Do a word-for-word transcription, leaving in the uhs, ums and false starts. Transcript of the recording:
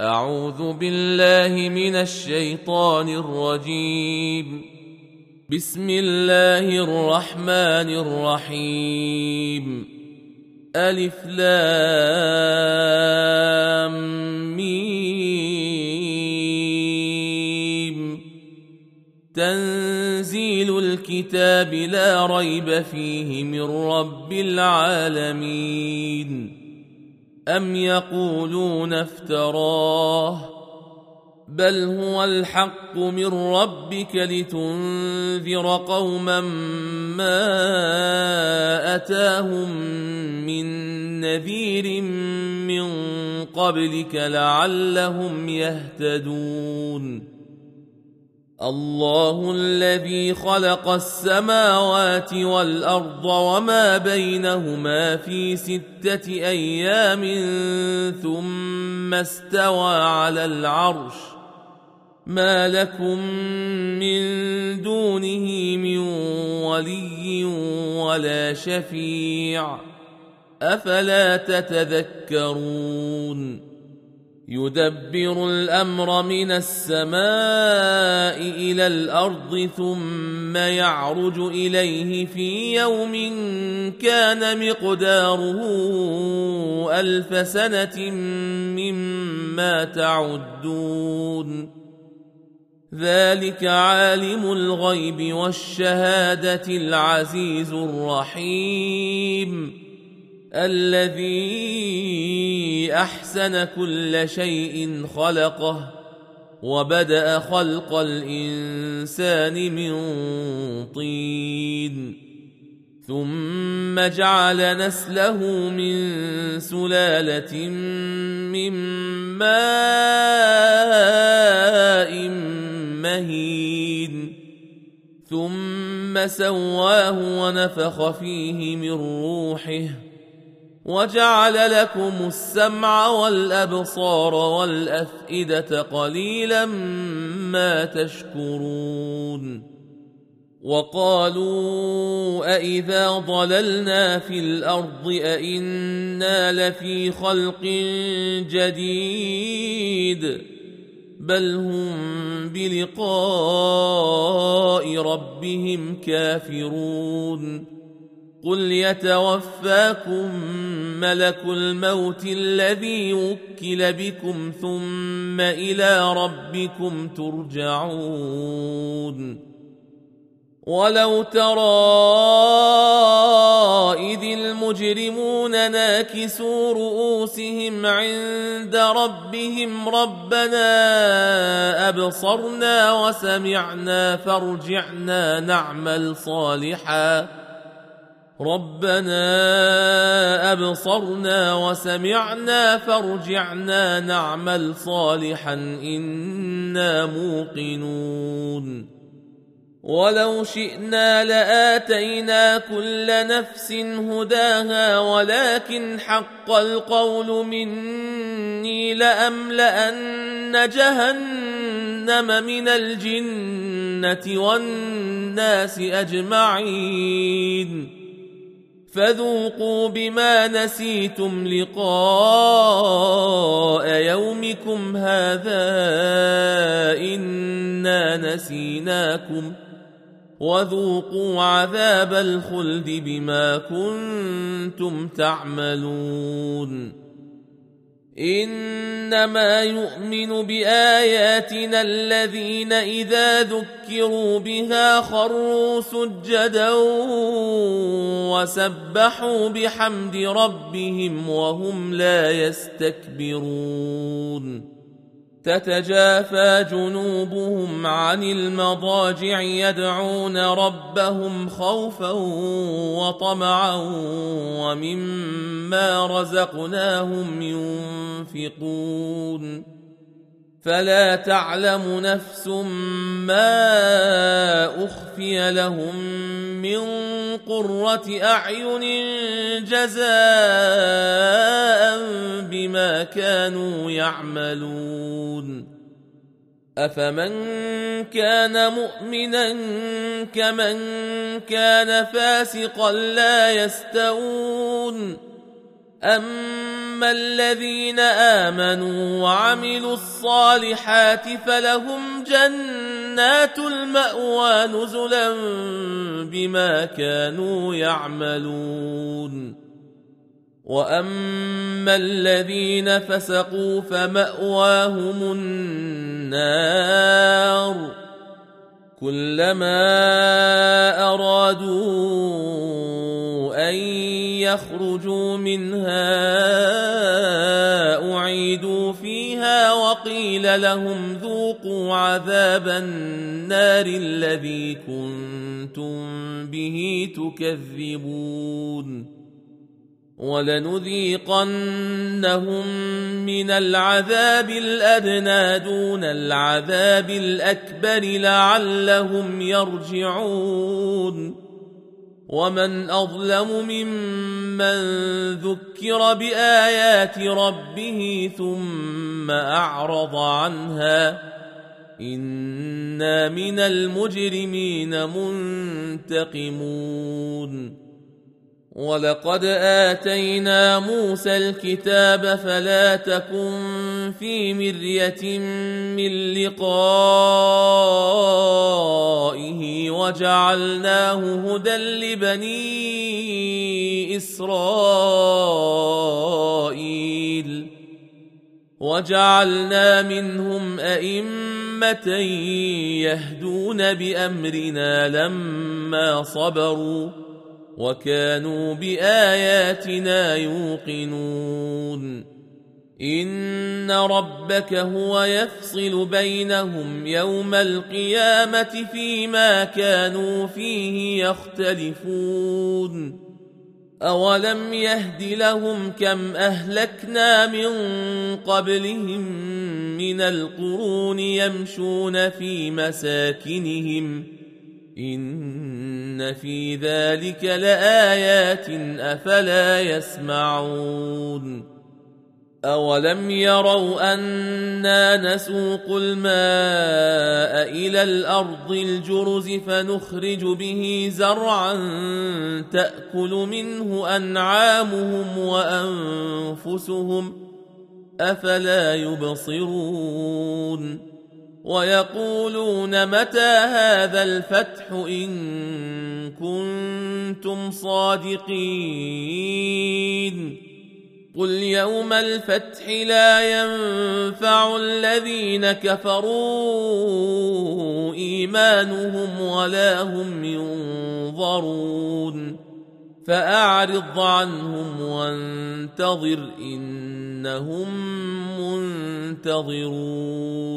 أعوذ بالله من الشيطان الرجيم. بسم الله الرحمن الرحيم. ألف لام ميم. تنزيل الكتاب لا ريب فيه من رب العالمين. أم يقولون افتراه بل هو الحق من ربك لتنذر قوما ما أتاهم من نذير من قبلك لعلهم يهتدون. الله الذي خلق السماوات والأرض وما بينهما في ستة أيام ثم استوى على العرش ما لكم من دونه من ولي ولا شفيع أفلا تتذكرون. يدبر الأمر من السماء إلى الأرض ثم يعرج إليه في يوم كان مقداره ألف سنة مما تعدون. ذلك عالم الغيب والشهادة العزيز الرحيم الذي أحسن كل شيء خلقه وبدأ خلق الإنسان من طين ثم جعل نسله من سلالة من ماء مهين ثم سواه ونفخ فيه من روحه وجعل لكم السمع والأبصار والأفئدة قليلا ما تشكرون. وقالوا أإذا ضللنا في الأرض أإنا لفي خلق جديد بل هم بلقاء ربهم كافرون. قل يتوفاكم ملك الموت الذي وكل بكم ثم إلى ربكم ترجعون. ولو ترى إذ المجرمون ناكسوا رؤوسهم عند ربهم ربنا أبصرنا وسمعنا فارجعنا نعمل صالحا ربنا أبصرنا وسمعنا فارجعنا نعمل صالحا إنا موقنون. ولو شئنا لآتينا كل نفس هداها ولكن حق القول مني لأملأن جهنم من الجنة والناس أجمعين فذوقوا بما نسيتم لقاء يومكم هذا إنا نسيناكم وذوقوا عذاب الخلد بما كنتم تعملون. إنما يؤمن بآياتنا الذين إذا ذكروا بها خروا سجدا وسبحوا بحمد ربهم وهم لا يستكبرون. تتجافى جنوبهم عن المضاجع يدعون ربهم خوفا وطمعا ومما رزقناهم ينفقون. فلا تعلم نفس ما أخفي لهم من قرة أعين جزاء بما كانوا يعملون. أفمن كان مؤمنا كمن كان فاسقا لا يستوون أما الذين آمنوا وعملوا الصالحات فلهم جنات المأوى نزلا بما كانوا يعملون. وأما الذين فسقوا فمأواهم النار كلما أرادوا أن يخرجوا منها أعيدوا فيها وقيل لهم ذوقوا عذاب النار الذي كنتم به تكذبون. ولنذيقنهم من العذاب الأدنى دون العذاب الأكبر لعلهم يرجعون. ومن أظلم ممن ذكر بآيات ربه ثم أعرض عنها إنا من المجرمين منتقمون. ولقد آتينا موسى الكتاب فلا تكن في مرية من لقائه وجعلناه هدى لبني إسرائيل وجعلنا منهم أئمة يهدون بأمرنا لما صبروا وكانوا بآياتنا يوقنون. إن ربك هو يفصل بينهم يوم القيامة فيما كانوا فيه يختلفون. أولم يهد لهم كم أهلكنا من قبلهم من القرون يمشون في مساكنهم إن في ذلك لآيات أفلا يسمعون. أولم يروا أنا نسوق الماء إلى الأرض الجرز فنخرج به زرعا تأكل منه أنعامهم وأنفسهم أفلا يبصرون. ويقولون متى هذا الفتح إن كنتم صادقين قل يوم الفتح لا ينفع الذين كفروا إيمانهم ولا هم ينظرون فأعرض عنهم وانتظر إنهم منتظرون.